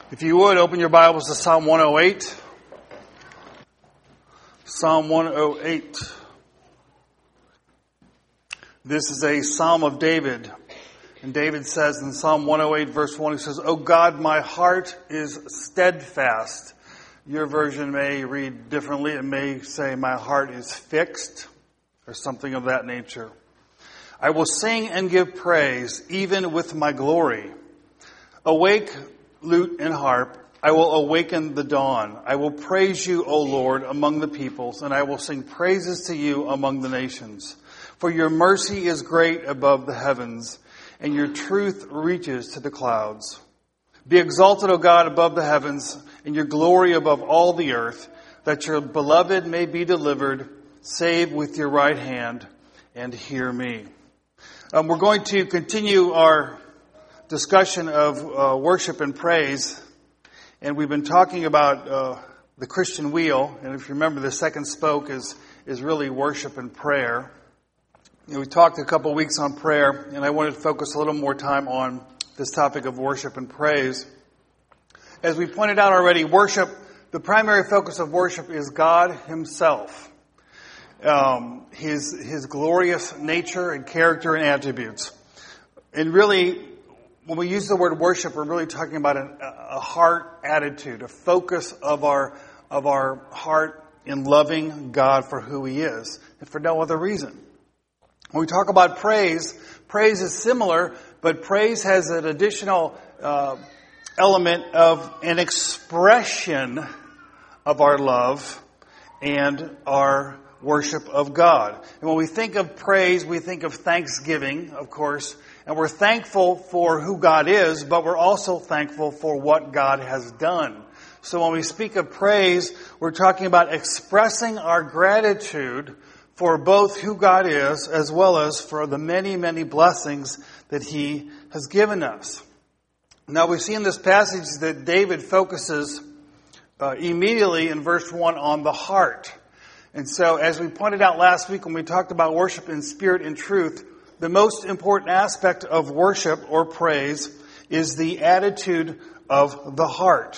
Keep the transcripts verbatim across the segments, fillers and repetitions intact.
If you would, open your Bibles to Psalm one oh eight. Psalm one oh eight. This is a Psalm of David. And David says in Psalm one oh eight, verse one, he says, "O God, my heart is steadfast." Your version may read differently. It may say, "My heart is fixed," or something of that nature. "I will sing and give praise, even with my glory. Awake, lute and harp, I will awaken the dawn. I will praise you, O Lord, among the peoples, and I will sing praises to you among the nations. For your mercy is great above the heavens, and your truth reaches to the clouds. Be exalted, O God, above the heavens, and your glory above all the earth, that your beloved may be delivered. Save with your right hand, and hear me." Um, we're going to continue our discussion of uh, worship and praise, and we've been talking about uh, the Christian wheel. And if you remember, the second spoke is is really worship and prayer. And we talked a couple weeks on prayer, and I wanted to focus a little more time on this topic of worship and praise. As we pointed out already, worship, the primary focus of worship is God Himself, um, His His glorious nature and character and attributes, and really, when we use the word worship, we're really talking about an, a heart attitude, a focus of our of our heart in loving God for who He is, and for no other reason. When we talk about praise, praise is similar, but praise has an additional uh, element of an expression of our love and our worship of God. And when we think of praise, we think of thanksgiving, of course. And we're thankful for who God is, but we're also thankful for what God has done. So when we speak of praise, we're talking about expressing our gratitude for both who God is, as well as for the many, many blessings that He has given us. Now we see in this passage that David focuses uh, immediately in verse one on the heart. And so as we pointed out last week when we talked about worship in spirit and truth, the most important aspect of worship or praise is the attitude of the heart.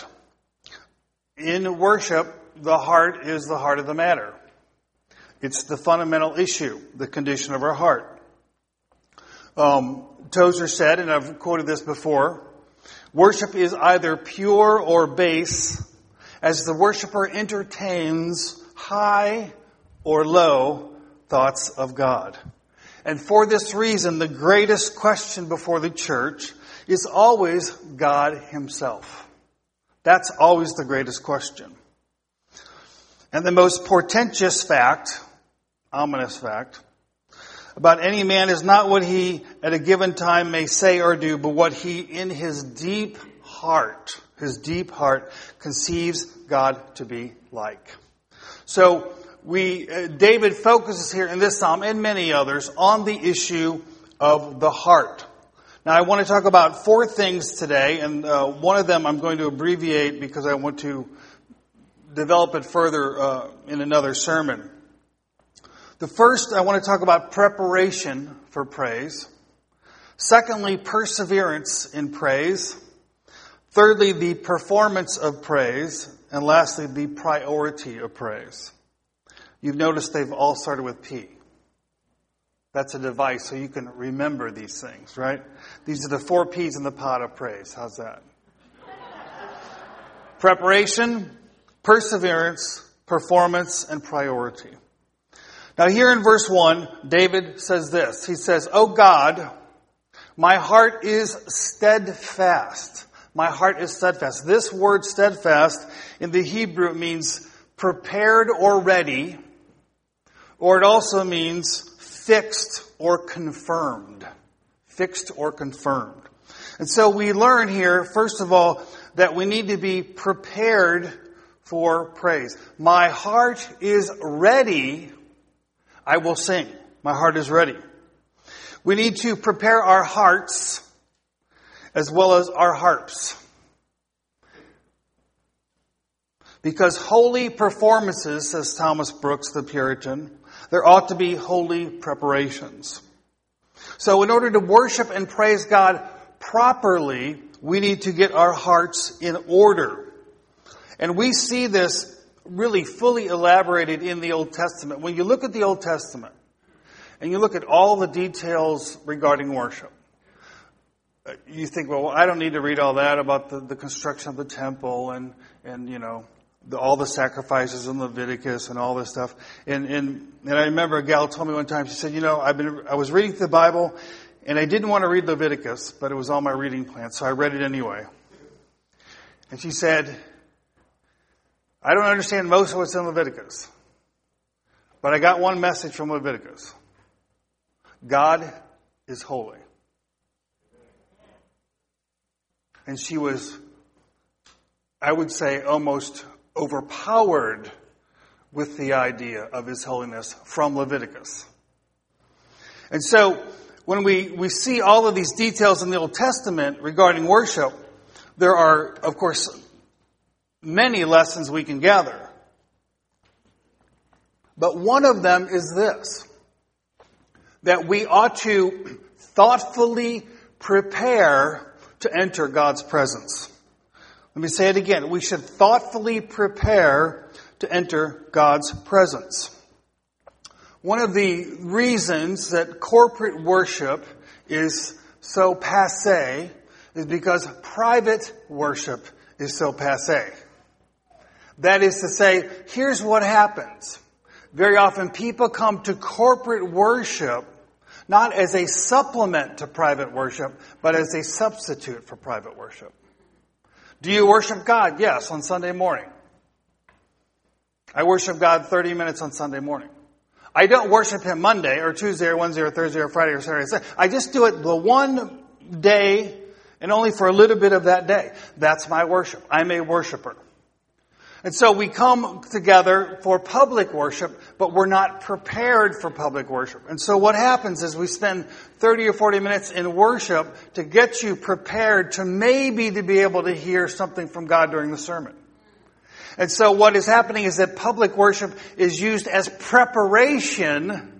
In worship, the heart is the heart of the matter. It's the fundamental issue, the condition of our heart. Um, Tozer said, and I've quoted this before, worship is either pure or base as the worshiper entertains high or low thoughts of God. And for this reason, the greatest question before the church is always God Himself. That's always the greatest question. And the most portentous fact, ominous fact, about any man is not what he at a given time may say or do, but what he in his deep heart, his deep heart, conceives God to be like. So, We, uh, David focuses here in this psalm and many others on the issue of the heart. Now I want to talk about four things today, and uh, one of them I'm going to abbreviate because I want to develop it further uh, in another sermon. The first, I want to talk about preparation for praise. Secondly, perseverance in praise. Thirdly, the performance of praise. And lastly, the priority of praise. You've noticed they've all started with P. That's a device so you can remember these things, right? These are the four P's in the pot of praise. How's that? Preparation, perseverance, performance, and priority. Now here in verse one, David says this. He says, "O God, my heart is steadfast." My heart is steadfast. This word steadfast in the Hebrew means prepared or ready, or it also means fixed or confirmed. Fixed or confirmed. And so we learn here, first of all, that we need to be prepared for praise. My heart is ready, I will sing. My heart is ready. We need to prepare our hearts as well as our harps. Because holy performances, says Thomas Brooks, the Puritan, there ought to be holy preparations. So in order to worship and praise God properly, we need to get our hearts in order. And we see this really fully elaborated in the Old Testament. When you look at the Old Testament and you look at all the details regarding worship, you think, well, I don't need to read all that about the, the construction of the temple and, and you know, the, all the sacrifices in Leviticus and all this stuff. And, and, and I remember a gal told me one time, she said, you know, I've been, I was reading the Bible and I didn't want to read Leviticus, but it was on my reading plan, so I read it anyway. And she said, I don't understand most of what's in Leviticus, but I got one message from Leviticus. God is holy. And she was, I would say, almost overpowered with the idea of His holiness from Leviticus. And so, when we, we see all of these details in the Old Testament regarding worship, there are, of course, many lessons we can gather. But one of them is this, that we ought to thoughtfully prepare to enter God's presence. Let me say it again. We should thoughtfully prepare to enter God's presence. One of the reasons that corporate worship is so passé is because private worship is so passé. That is to say, here's what happens. Very often people come to corporate worship not as a supplement to private worship, but as a substitute for private worship. Do you worship God? Yes, on Sunday morning. I worship God thirty minutes on Sunday morning. I don't worship Him Monday or Tuesday or Wednesday or Thursday or Friday or Saturday or Sunday. I just do it the one day and only for a little bit of that day. That's my worship. I'm a worshiper. And so we come together for public worship, but we're not prepared for public worship. And so what happens is we spend thirty or forty minutes in worship to get you prepared to maybe to be able to hear something from God during the sermon. And so what is happening is that public worship is used as preparation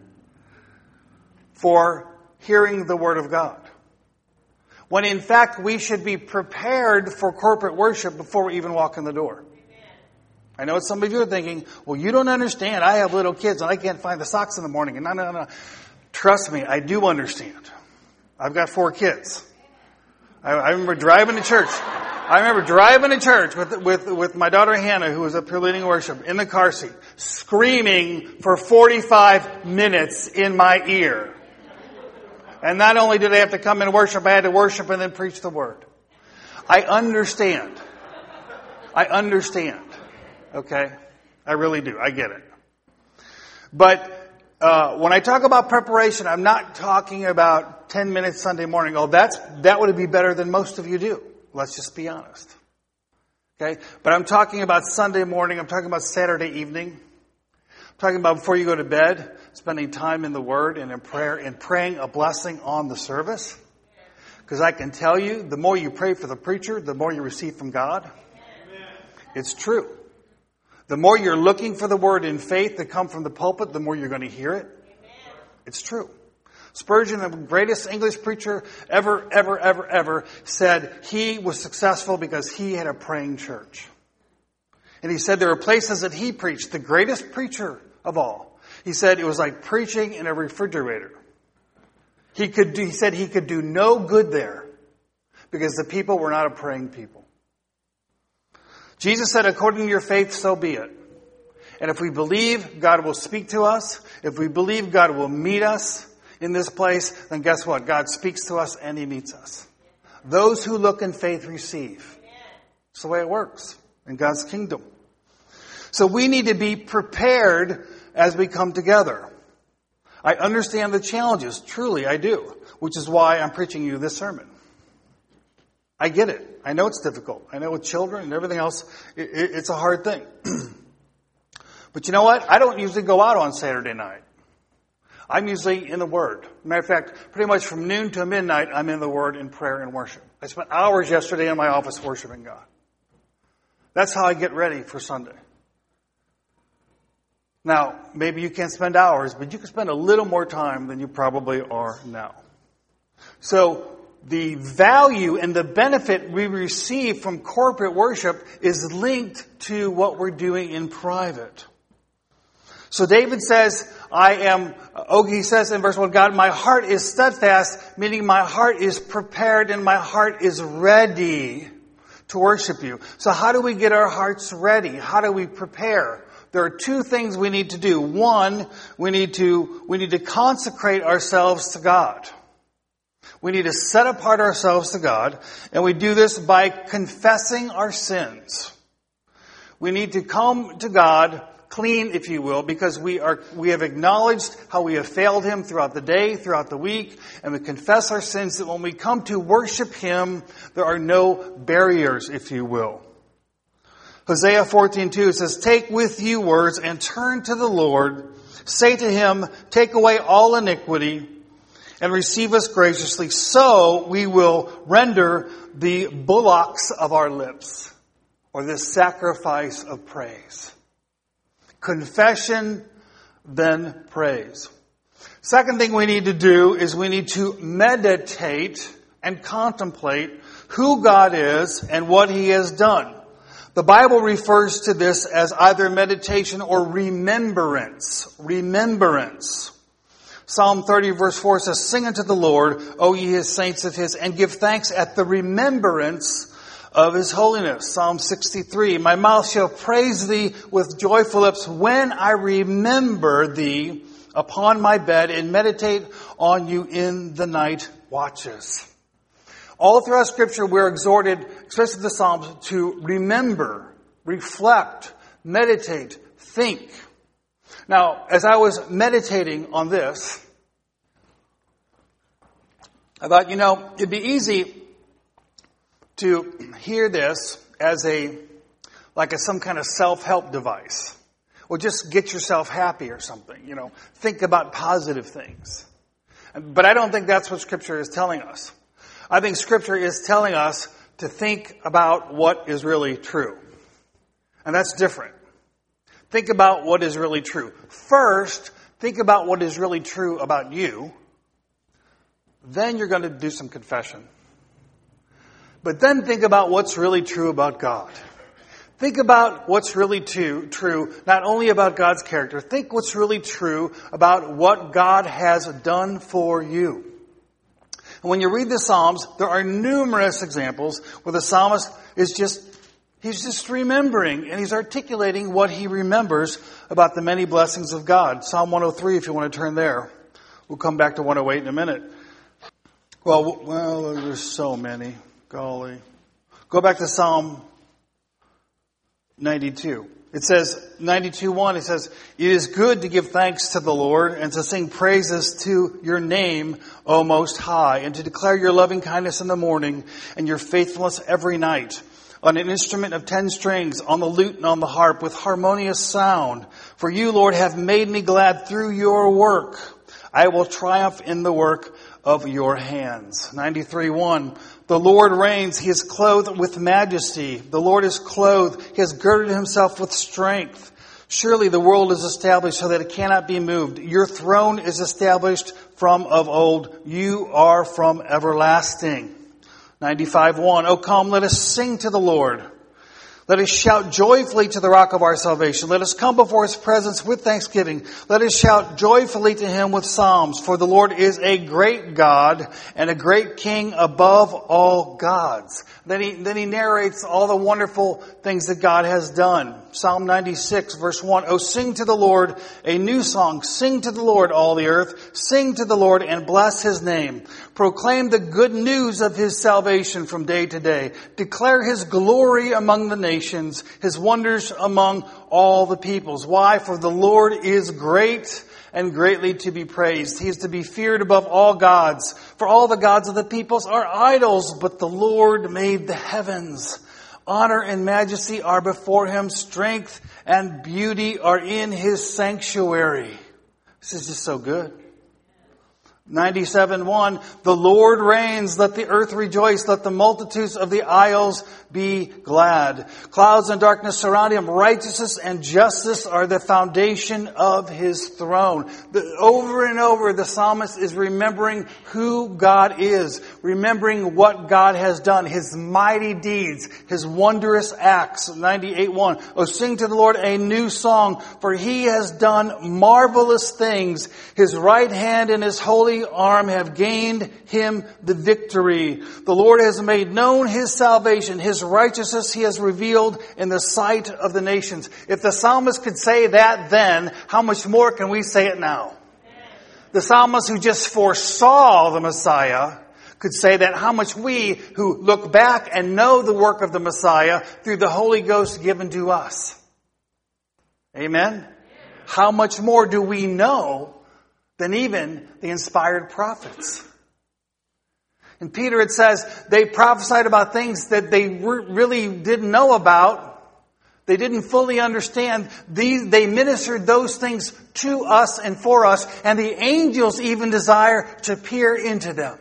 for hearing the Word of God. When in fact we should be prepared for corporate worship before we even walk in the door. I know what some of you are thinking, well, you don't understand. I have little kids and I can't find the socks in the morning. And no, no, no. Trust me, I do understand. I've got four kids. I, I remember driving to church. I remember driving to church with, with, with my daughter Hannah, who was up here leading worship, in the car seat, screaming for forty-five minutes in my ear. And not only did I have to come and worship, I had to worship and then preach the Word. I understand. I understand. Okay? I really do. I get it. But uh, when I talk about preparation, I'm not talking about ten minutes Sunday morning. Oh, that's that would be better than most of you do. Let's just be honest. Okay? But I'm talking about Sunday morning. I'm talking about Saturday evening. I'm talking about before you go to bed, spending time in the Word and in prayer and praying a blessing on the service. Because I can tell you, the more you pray for the preacher, the more you receive from God. It's true. The more you're looking for the Word in faith to come from the pulpit, the more you're going to hear it. Amen. It's true. Spurgeon, the greatest English preacher ever, ever, ever, ever, said he was successful because he had a praying church. And he said there were places that he preached, the greatest preacher of all. He said it was like preaching in a refrigerator. He could do, he said he could do no good there because the people were not a praying people. Jesus said, according to your faith, so be it. And if we believe God will speak to us, if we believe God will meet us in this place, then guess what? God speaks to us and He meets us. Those who look in faith receive. It's the way it works in God's kingdom. So we need to be prepared as we come together. I understand the challenges. Truly, I do. Which is why I'm preaching you this sermon. I get it. I know it's difficult. I know with children and everything else, it, it, it's a hard thing. But you know what? I don't usually go out on Saturday night. I'm usually in the Word. Matter of fact, pretty much from noon to midnight, I'm in the Word in prayer and worship. I spent hours yesterday in my office worshiping God. That's how I get ready for Sunday. Now, maybe you can't spend hours, but you can spend a little more time than you probably are now. So, the value and the benefit we receive from corporate worship is linked to what we're doing in private. So David says, I am, oh, he says in verse one, God, my heart is steadfast, meaning my heart is prepared and my heart is ready to worship you. So how do we get our hearts ready? How do we prepare? There are two things we need to do. One, we need to, we need to consecrate ourselves to God. We need to set apart ourselves to God, and we do this by confessing our sins. We need to come to God clean, if you will, because we are we have acknowledged how we have failed Him throughout the day, throughout the week, and we confess our sins, that when we come to worship Him, there are no barriers, if you will. Hosea fourteen two says, take with you words and turn to the Lord. Say to Him, take away all iniquity and receive us graciously, so we will render the bullocks of our lips, or this sacrifice of praise. Confession, then praise. Second thing we need to do is we need to meditate and contemplate who God is and what He has done. The Bible refers to this as either meditation or remembrance. Remembrance. Psalm thirty verse four says, sing unto the Lord, O ye His saints of His, and give thanks at the remembrance of His holiness. Psalm sixty-three, my mouth shall praise Thee with joyful lips when I remember Thee upon my bed and meditate on You in the night watches. All throughout Scripture we're exhorted, especially the Psalms, to remember, reflect, meditate, think. Now, as I was meditating on this, I thought, you know, it'd be easy to hear this as a, like a, some kind of self-help device. Well, just get yourself happy or something, you know. Think about positive things. But I don't think that's what Scripture is telling us. I think Scripture is telling us to think about what is really true. And that's different. Think about what is really true. First, think about what is really true about you. Then you're going to do some confession. But then think about what's really true about God. Think about what's really true, true, not only about God's character. Think what's really true about what God has done for you. And when you read the Psalms, there are numerous examples where the psalmist is just, he's just remembering and he's articulating what he remembers about the many blessings of God. Psalm one oh three, if you want to turn there. We'll come back to one oh eight in a minute. Well, well, there's so many. Golly. Go back to Psalm ninety-two. It says, ninety-two one, it says, it is good to give thanks to the Lord and to sing praises to Your name, O Most High, and to declare Your loving kindness in the morning and Your faithfulness every night. On an instrument of ten strings, on the lute and on the harp, with harmonious sound. For You, Lord, have made me glad through Your work. I will triumph in the work of Your hands. ninety-three one, the Lord reigns. He is clothed with majesty. The Lord is clothed. He has girded Himself with strength. Surely the world is established so that it cannot be moved. Your throne is established from of old. You are from everlasting. ninety-five one, O come, let us sing to the Lord. Let us shout joyfully to the rock of our salvation. Let us come before His presence with thanksgiving. Let us shout joyfully to Him with psalms. For the Lord is a great God and a great King above all gods. Then he, then he narrates all the wonderful things that God has done. Psalm ninety-six verse one, O sing to the Lord a new song. Sing to the Lord, all the earth. Sing to the Lord and bless His name. Proclaim the good news of His salvation from day to day. Declare His glory among the nations, His wonders among all the peoples. Why? For the Lord is great and greatly to be praised. He is to be feared above all gods. For all the gods of the peoples are idols, but the Lord made the heavens. Honor and majesty are before Him. Strength and beauty are in His sanctuary. This is just so good. ninety-seven one, the Lord reigns, let the earth rejoice, let the multitudes of the isles be glad. Clouds and darkness surround him, righteousness and justice are the foundation of his throne. The, over and over the psalmist is remembering who God is, remembering what God has done, his mighty deeds, his wondrous acts. ninety-eight one, oh, sing to the Lord a new song, for he has done marvelous things. His right hand and his holy arm have gained him the victory. The Lord has made known his salvation. His righteousness he has revealed in the sight of the nations. If the psalmist could say that then, how much more can we say it now? The psalmist who just foresaw the Messiah could say that. How much we who look back and know the work of the Messiah through the Holy Ghost given to us. Amen? How much more do we know than even the inspired prophets? In Peter it says they prophesied about things that they really didn't know about. They didn't fully understand. These, they ministered those things to us and for us, and the angels even desire to peer into them.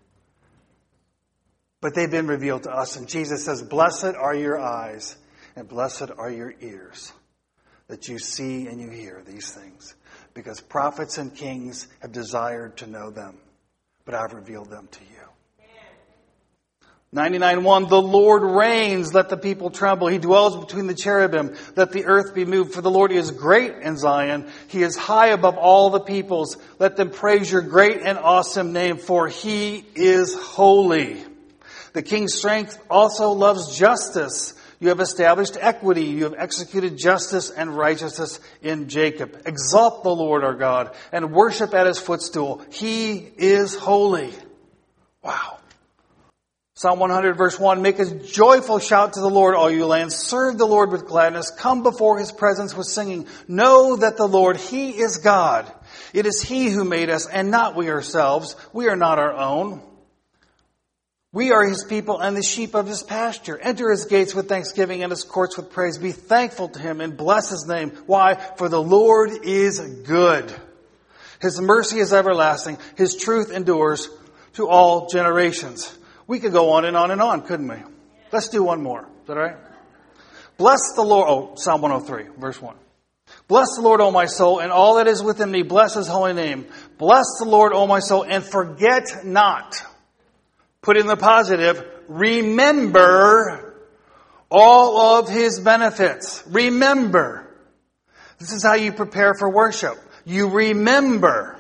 But they've been revealed to us, and Jesus says, blessed are your eyes and blessed are your ears, that you see and you hear these things. Because prophets and kings have desired to know them, but I've revealed them to you. ninety-nine one, the Lord reigns, let the people tremble. He dwells between the cherubim, let the earth be moved. For the Lord is great in Zion. He is high above all the peoples. Let them praise your great and awesome name, for he is holy. The king's strength also loves justice. You have established equity. You have executed justice and righteousness in Jacob. Exalt the Lord our God and worship at his footstool. He is holy. Wow. Psalm one hundred verse one, make a joyful shout to the Lord, all you lands. Serve the Lord with gladness. Come before his presence with singing. Know that the Lord, he is God. It is he who made us and not we ourselves. We are not our own. We are his people and the sheep of his pasture. Enter his gates with thanksgiving and his courts with praise. Be thankful to him and bless his name. Why? For the Lord is good. His mercy is everlasting. His truth endures to all generations. We could go on and on and on, couldn't we? Let's do one more. Is that all right? Bless the Lord. Oh, Psalm one oh three, verse one. Bless the Lord, O my soul, and all that is within me. Bless his holy name. Bless the Lord, O my soul, and forget not. Put in the positive, remember all of his benefits. Remember. This is how you prepare for worship. You remember.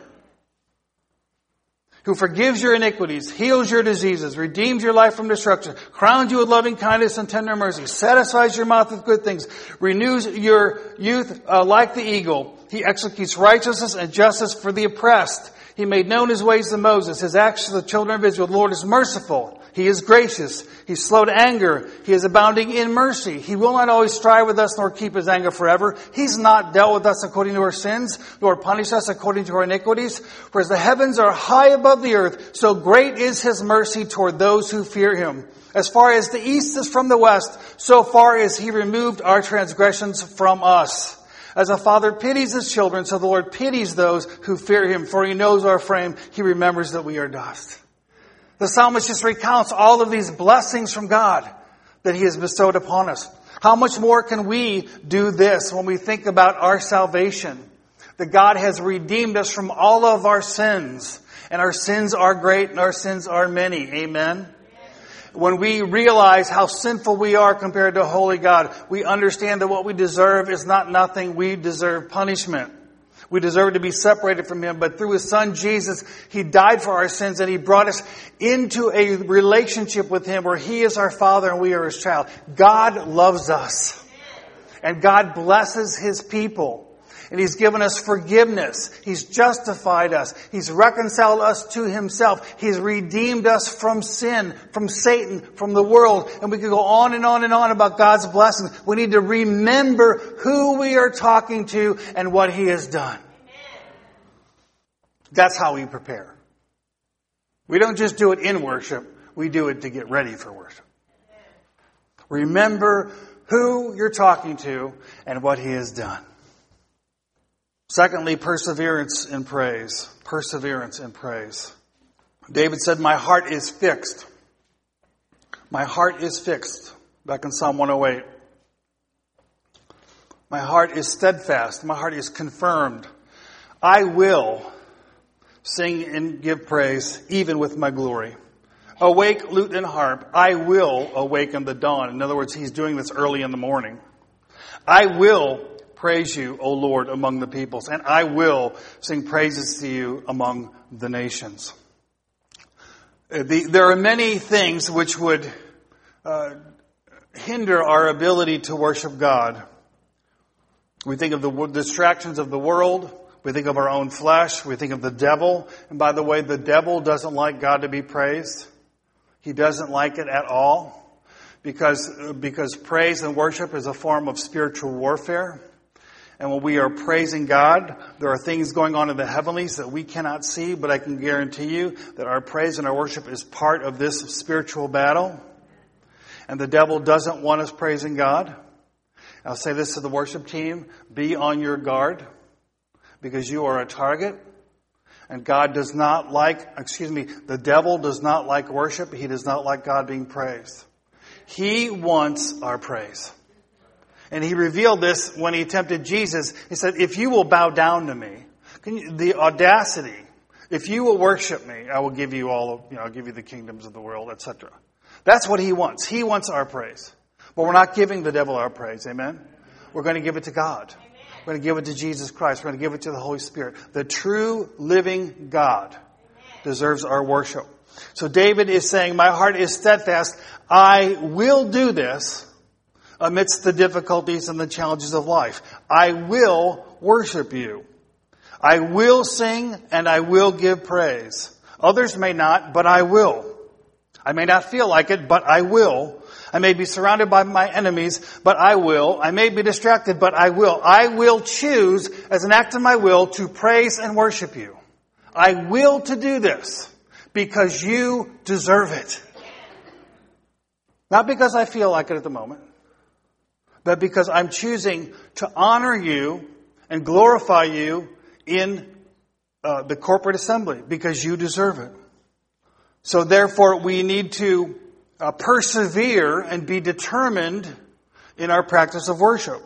Who forgives your iniquities, heals your diseases, redeems your life from destruction, crowns you with loving kindness and tender mercy, satisfies your mouth with good things, renews your youth uh, like the eagle. He executes righteousness and justice for the oppressed. He made known his ways to Moses, his acts to the children of Israel. The Lord is merciful. He is gracious. He's slow to anger. He is abounding in mercy. He will not always strive with us nor keep his anger forever. He's not dealt with us according to our sins, nor punished us according to our iniquities. For as the heavens are high above the earth, so great is his mercy toward those who fear him. As far as the east is from the west, so far as he removed our transgressions from us. As a father pities his children, so the Lord pities those who fear him. For he knows our frame. He remembers that we are dust. The psalmist just recounts all of these blessings from God that he has bestowed upon us. How much more can we do this when we think about our salvation? That God has redeemed us from all of our sins. And our sins are great and our sins are many. Amen? When we realize how sinful we are compared to a holy God, we understand that what we deserve is not nothing. We deserve punishment. We deserve to be separated from him. But through his son Jesus, he died for our sins and he brought us into a relationship with him where he is our father and we are his child. God loves us. And God blesses his people. And he's given us forgiveness. He's justified us. He's reconciled us to himself. He's redeemed us from sin, from Satan, from the world. And we could go on and on and on about God's blessings. We need to remember who we are talking to and what he has done. That's how we prepare. We don't just do it in worship. We do it to get ready for worship. Remember who you're talking to and what he has done. Secondly, perseverance in praise. Perseverance in praise. David said, my heart is fixed. My heart is fixed. Back in Psalm one oh eight. My heart is steadfast. My heart is confirmed. I will sing and give praise even with my glory. Awake, lute and harp. I will awaken the dawn. In other words, he's doing this early in the morning. I will praise you, O Lord, among the peoples, and I will sing praises to you among the nations. The, there are many things which would uh, hinder our ability to worship God. We think of the distractions of the world. We think of our own flesh. We think of the devil. And by the way, the devil doesn't like God to be praised. He doesn't like it at all. Because, because praise and worship is a form of spiritual warfare. And when we are praising God, there are things going on in the heavenlies that we cannot see, but I can guarantee you that our praise and our worship is part of this spiritual battle. And the devil doesn't want us praising God. I'll say this to the worship team, be on your guard, because you are a target. And God does not like, excuse me, the devil does not like worship. He does not like God being praised. He wants our praise. And he revealed this when he tempted Jesus. He said, if you will bow down to me, can you, the audacity, if you will worship me, I will give you all of, you know, I'll give you the kingdoms of the world, et cetera. That's what he wants. He wants our praise. But we're not giving the devil our praise. Amen? We're going to give it to God. We're going to give it to Jesus Christ. We're going to give it to the Holy Spirit. The true living God deserves our worship. So David is saying, my heart is steadfast. I will do this amidst the difficulties and the challenges of life. I will worship you. I will sing and I will give praise. Others may not, but I will. I may not feel like it, but I will. I may be surrounded by my enemies, but I will. I may be distracted, but I will. I will choose as an act of my will to praise and worship you. I will to do this because you deserve it. Not because I feel like it at the moment, but because I'm choosing to honor you and glorify you in uh, the corporate assembly because you deserve it. So therefore, we need to uh, persevere and be determined in our practice of worship.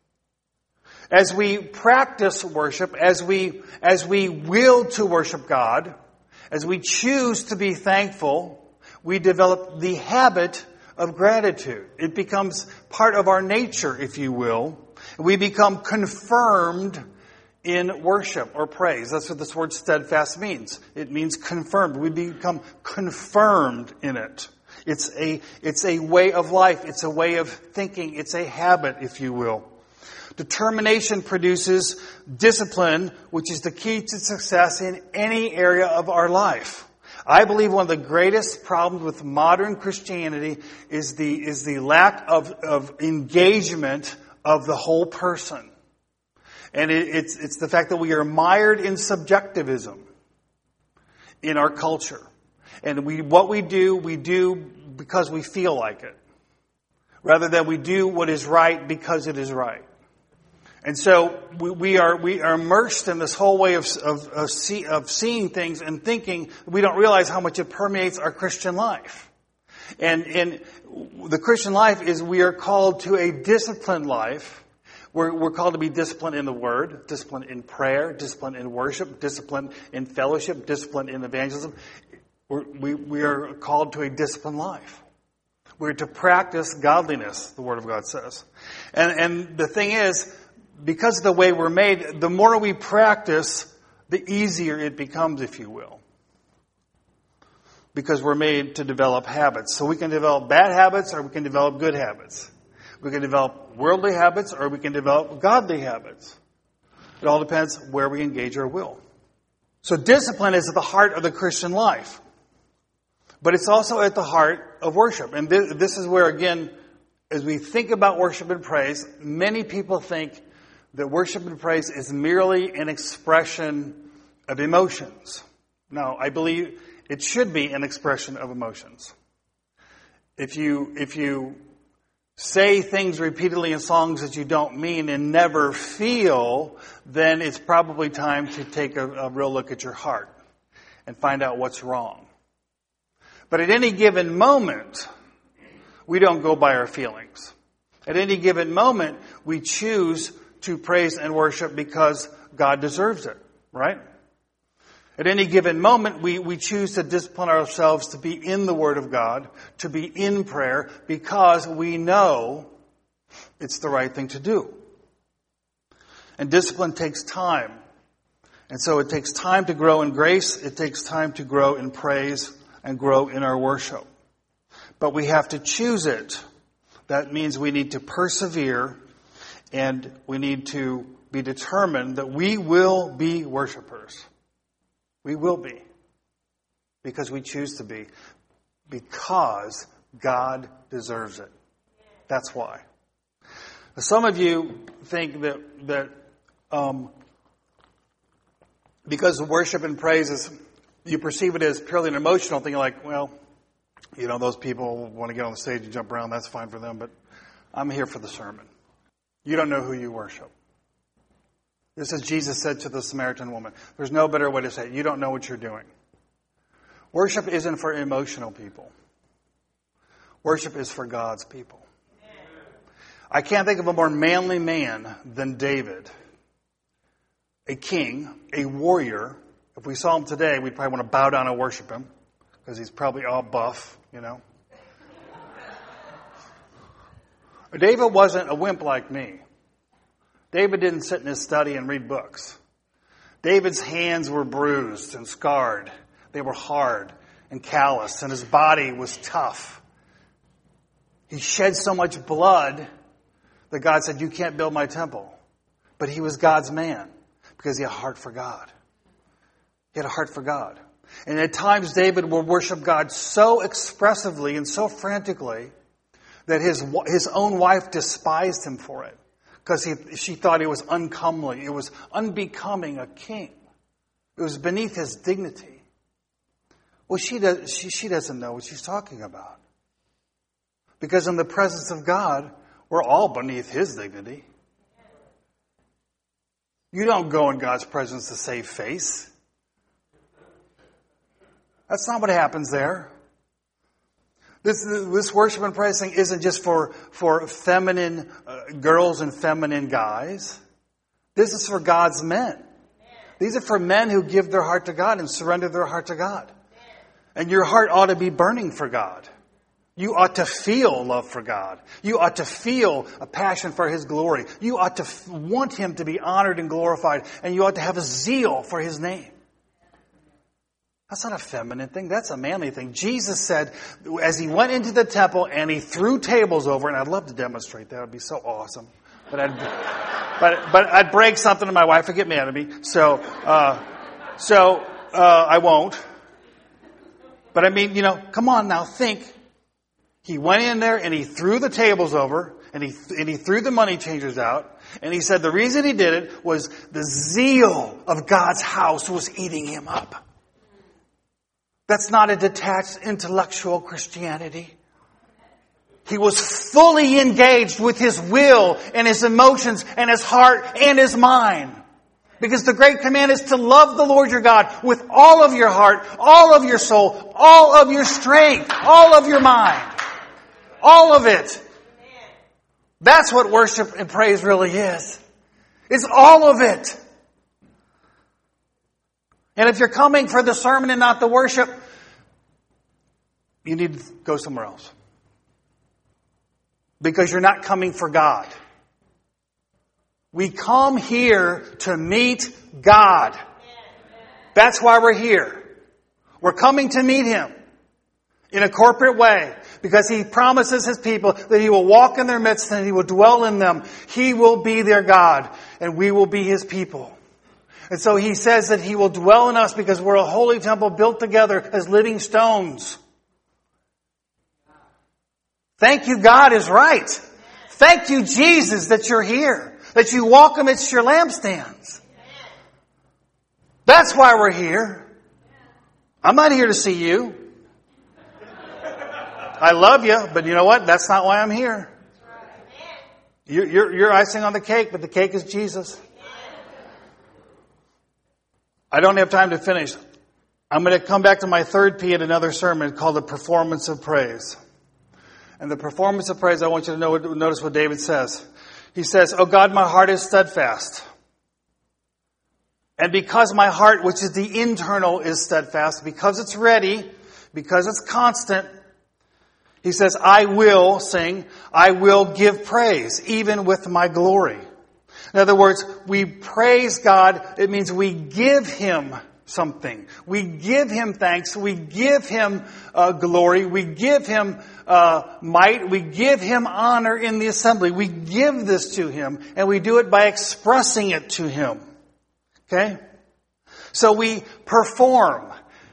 As we practice worship, as we as we will to worship God, as we choose to be thankful, we develop the habit of gratitude. It becomes part of our nature, if you will. We become confirmed in worship or praise. That's what this word steadfast means. It means confirmed. We become confirmed in it. It's a, it's a way of life. It's a way of thinking. It's a habit, if you will. Determination produces discipline, which is the key to success in any area of our life. I believe one of the greatest problems with modern Christianity is the, is the lack of, of engagement of the whole person. And it, it's, it's the fact that we are mired in subjectivism in our culture. And we, what we do, we do because we feel like it. Rather than we do what is right because it is right. And so we, we are we are immersed in this whole way of of, of, see, of seeing things and thinking. We don't realize how much it permeates our Christian life. And and the Christian life is we are called to a disciplined life. We're, we're called to be disciplined in the Word, disciplined in prayer, disciplined in worship, disciplined in fellowship, disciplined in evangelism. We're, we we are called to a disciplined life. We're to practice godliness, the Word of God says. And and the thing is, because of the way we're made, the more we practice, the easier it becomes, if you will. Because we're made to develop habits. So we can develop bad habits or we can develop good habits. We can develop worldly habits or we can develop godly habits. It all depends where we engage our will. So discipline is at the heart of the Christian life. But it's also at the heart of worship. And this, this is where, again, as we think about worship and praise, many people think that worship and praise is merely an expression of emotions. No, I believe it should be an expression of emotions. If you, if you say things repeatedly in songs that you don't mean and never feel, then it's probably time to take a, a real look at your heart and find out what's wrong. But at any given moment, we don't go by our feelings. At any given moment, we choose to praise and worship because God deserves it, right? At any given moment, we, we choose to discipline ourselves to be in the Word of God, to be in prayer, because we know it's the right thing to do. And discipline takes time. And so it takes time to grow in grace. It takes time to grow in praise and grow in our worship. But we have to choose it. That means we need to persevere, and we need to be determined that we will be worshipers. We will be. Because we choose to be. Because God deserves it. That's why. Some of you think that that um, because worship and praise is, you perceive it as purely an emotional thing. You're like, well, you know, those people want to get on the stage and jump around. That's fine for them. But I'm here for the sermon. You don't know who you worship. This is Jesus said to the Samaritan woman. There's no better way to say it. You don't know what you're doing. Worship isn't for emotional people. Worship is for God's people. I can't think of a more manly man than David. A king, a warrior. If we saw him today, we'd probably want to bow down and worship him. Because he's probably all buff, you know. David wasn't a wimp like me. David didn't sit in his study and read books. David's hands were bruised and scarred. They were hard and calloused, and his body was tough. He shed so much blood that God said, you can't build my temple. But he was God's man because he had a heart for God. He had a heart for God. And at times David would worship God so expressively and so frantically that his his own wife despised him for it. Because he, she thought he was uncomely. It was unbecoming a king. It was beneath his dignity. Well, she, does, she, she doesn't know what she's talking about. Because in the presence of God, we're all beneath his dignity. You don't go in God's presence to save face. That's not what happens there. This, this worship and praise thing isn't just for, for feminine uh, girls and feminine guys. This is for God's men. These are for men who give their heart to God and surrender their heart to God. And your heart ought to be burning for God. You ought to feel love for God. You ought to feel a passion for His glory. You ought to f- want Him to be honored and glorified. And you ought to have a zeal for His name. That's not a feminine thing. That's a manly thing. Jesus said, as He went into the temple and He threw tables over, and I'd love to demonstrate that. It would be so awesome. But I'd, but, but I'd break something and my wife would get mad at me. So, uh, so, uh, I won't. But I mean, you know, come on now, think. He went in there and He threw the tables over, and he, and he threw the money changers out. And He said the reason He did it was the zeal of God's house was eating Him up. That's not a detached intellectual Christianity. He was fully engaged with His will and His emotions and His heart and His mind. Because the great command is to love the Lord your God with all of your heart, all of your soul, all of your strength, all of your mind. All of it. That's what worship and praise really is. It's all of it. And if you're coming for the sermon and not the worship, you need to go somewhere else. Because you're not coming for God. We come here to meet God. That's why we're here. We're coming to meet Him in a corporate way. Because He promises His people that He will walk in their midst and He will dwell in them. He will be their God and we will be His people. And so He says that He will dwell in us because we're a holy temple built together as living stones. Thank you, God is right. Thank you, Jesus, that you're here. That you walk amidst your lampstands. That's why we're here. I'm not here to see you. I love you, but you know what? That's not why I'm here. You're, you're, you're icing on the cake, but the cake is Jesus. I don't have time to finish. I'm going to come back to my third P in another sermon called the performance of praise. And the performance of praise, I want you to know, notice what David says. He says, "Oh God, my heart is steadfast. And because my heart, which is the internal, is steadfast, because it's ready, because it's constant," he says, "I will sing, I will give praise, even with my glory." In other words, we praise God. It means we give Him something. We give Him thanks. We give Him uh, glory. We give Him uh, might. We give Him honor in the assembly. We give this to Him, and we do it by expressing it to Him. Okay? So we perform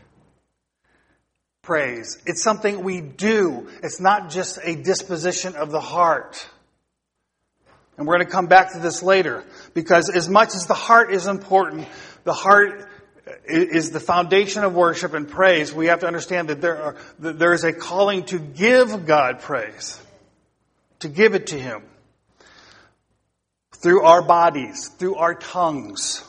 praise. It's something we do. It's not just a disposition of the heart. And we're going to come back to this later, because as much as the heart is important, the heart is the foundation of worship and praise. We have to understand that there are, that there is a calling to give God praise, to give it to Him through our bodies, through our tongues.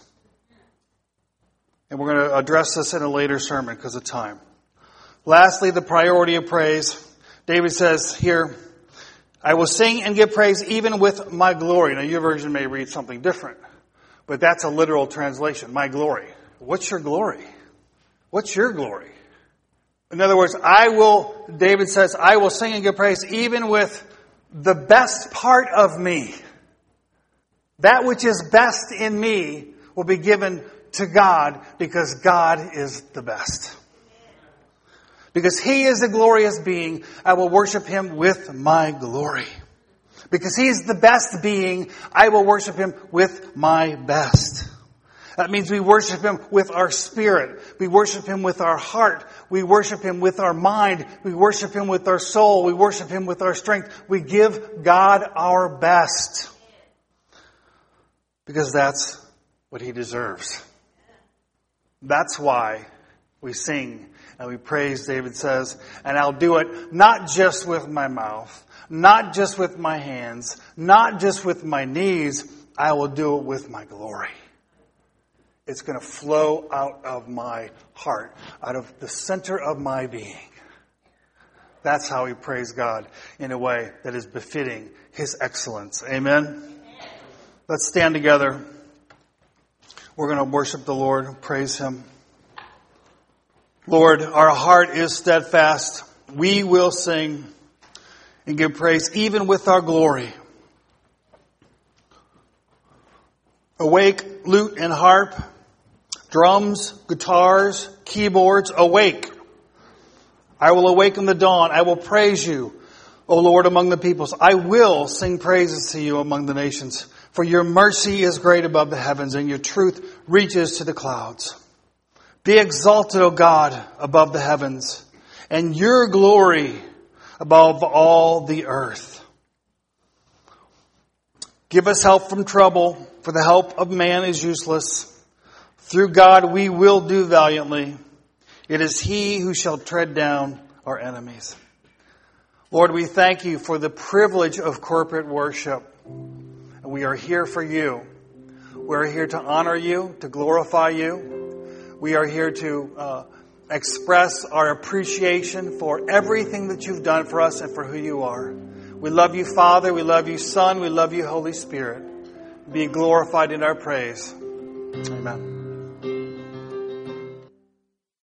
And we're going to address this in a later sermon because of time. Lastly, the priority of praise. David says here, "I will sing and give praise even with my glory." Now, your version may read something different, but that's a literal translation. My glory. What's your glory? What's your glory? In other words, I will, David says, I will sing and give praise even with the best part of me. That which is best in me will be given to God, because God is the best. Because He is a glorious being, I will worship Him with my glory. Because He's the best being, I will worship Him with my best. That means we worship Him with our spirit. We worship Him with our heart. We worship Him with our mind. We worship Him with our soul. We worship Him with our strength. We give God our best. Because that's what He deserves. That's why we sing and we praise, David says, and I'll do it not just with my mouth, not just with my hands, not just with my knees. I will do it with my glory. It's going to flow out of my heart, out of the center of my being. That's how we praise God in a way that is befitting His excellence. Amen? Let's stand together. We're going to worship the Lord, praise Him. Lord, our heart is steadfast. We will sing and give praise even with our glory. Awake, lute and harp, drums, guitars, keyboards, awake. I will awaken the dawn. I will praise you, O Lord, among the peoples. I will sing praises to you among the nations. For your mercy is great above the heavens, and your truth reaches to the clouds. Be exalted, O God, above the heavens, and your glory above all the earth. Give us help from trouble, for the help of man is useless. Through God we will do valiantly. It is He who shall tread down our enemies. Lord, we thank you for the privilege of corporate worship. And we are here for you. We're here to honor you, to glorify you. We are here to uh, express our appreciation for everything that you've done for us and for who you are. We love you, Father. We love you, Son. We love you, Holy Spirit. Be glorified in our praise. Amen.